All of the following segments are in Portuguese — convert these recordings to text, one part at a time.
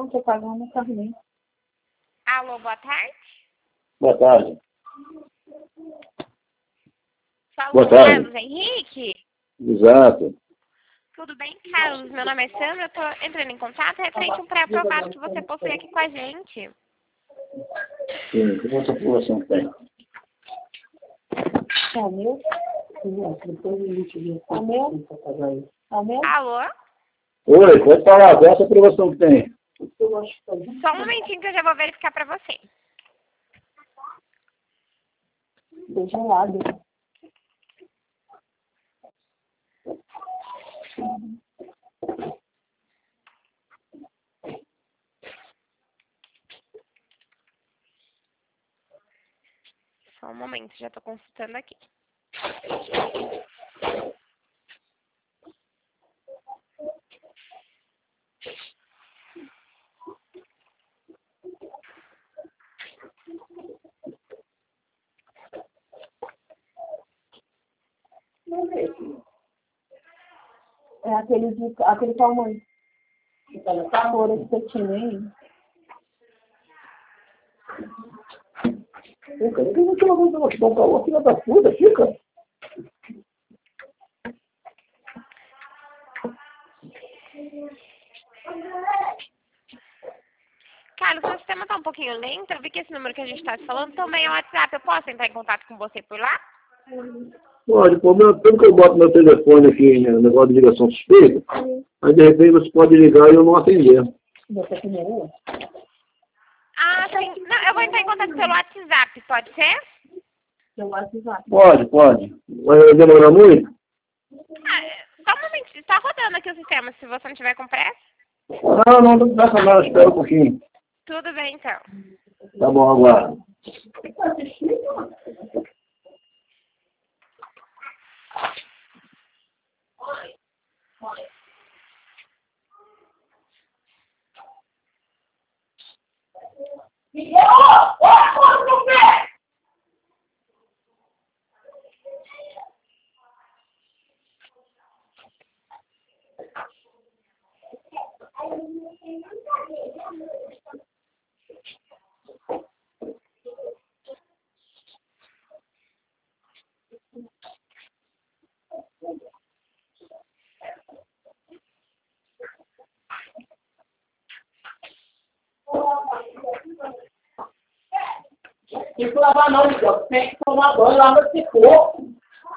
Não, tô pagando o carnê. Alô, boa tarde. Boa tarde. Falou, Boa tarde. Carlos Henrique? Exato. Tudo bem, Carlos? Meu nome é Sandra, eu tô entrando em contato referente a um pré-aprovado que você possui aqui com a gente. Sim, que essa população que tem? É o meu? Depois a gente vê. É o meu? É o meu? Alô? Oi, pode falar, qual é essa aprovação que tem? Só um momentinho que eu já vou verificar pra você. Tô gelado. Só um momento, já tô consultando aqui. É aquele tamanho. Tá cor que você tinha aí. Pô, cara, que não tinha uma que dá um calor, filha da puta, fica. Carlos, seu sistema tá um pouquinho lento. Eu vi que esse número que a gente tá te falando também é o WhatsApp. Eu posso entrar em contato com você por lá? Pode, pelo que eu boto meu telefone aqui no negócio de ligação suspeita, aí de repente você pode ligar e eu não atender. Você primeiro? Ah, sim. Não, eu vou entrar em contato pelo WhatsApp, pode ser? Seu WhatsApp. Pode. Vai demorar muito? Só um momentinho. Tá rodando aqui o sistema, se você não tiver com pressa. Não passa nada, espera um pouquinho. Tudo bem, então. Tá bom, agora. Tem que lavar não, Miguel. Tem que tomar banho, lava esse corpo.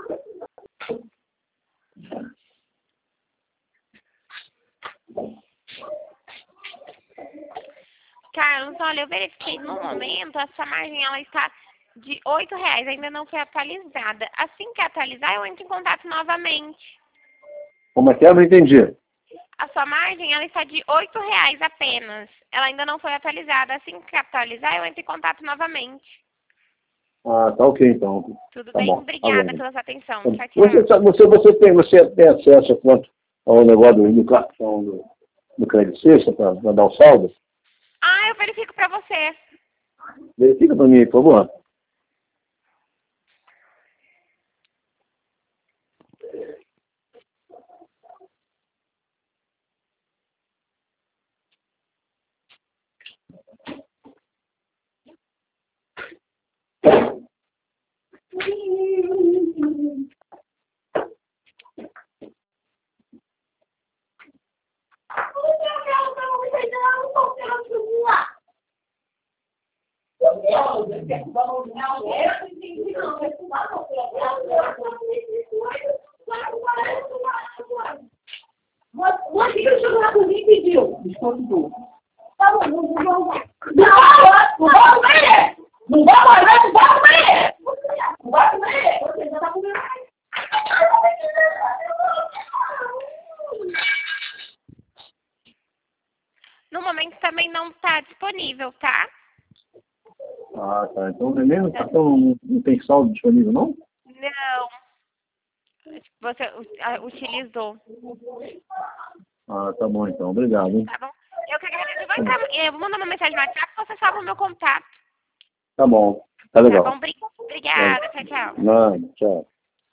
Carlos, olha, eu verifiquei no momento, essa margem ela está de R$ 8, ainda não foi atualizada. Assim que atualizar, eu entro em contato novamente. Como é que é? Não entendi. A sua margem ela está de R$ 8 apenas. Ela ainda não foi atualizada. Assim que atualizar, eu entro em contato novamente. Ah, tá ok então. Tudo Tá bem? bom. Obrigada pela sua atenção. Tchau, Você tem acesso ao negócio do cartão do Crédito Sexta para dar o saldo? Ah, eu verifico para você. Verifica para mim, por favor. Mas por que ele chegou lá comigo e pediu? Desconto. Tá bom, não vou. Não vai comer! Não vai comer! Não vai comer! Não vai comer! Você já tá comendo. No momento também não está disponível, tá? Ah, tá. Então nem no cartão não tem saldo disponível, não? Não. Você utilizou. Ah, tá bom então. Obrigado, hein? Tá bom? Eu que agradeço. Eu vou mandar uma mensagem no WhatsApp e você salva o meu contato. Tá bom. Tá legal. Tá bom? Obrigada. Tchau, tchau. Não, tchau.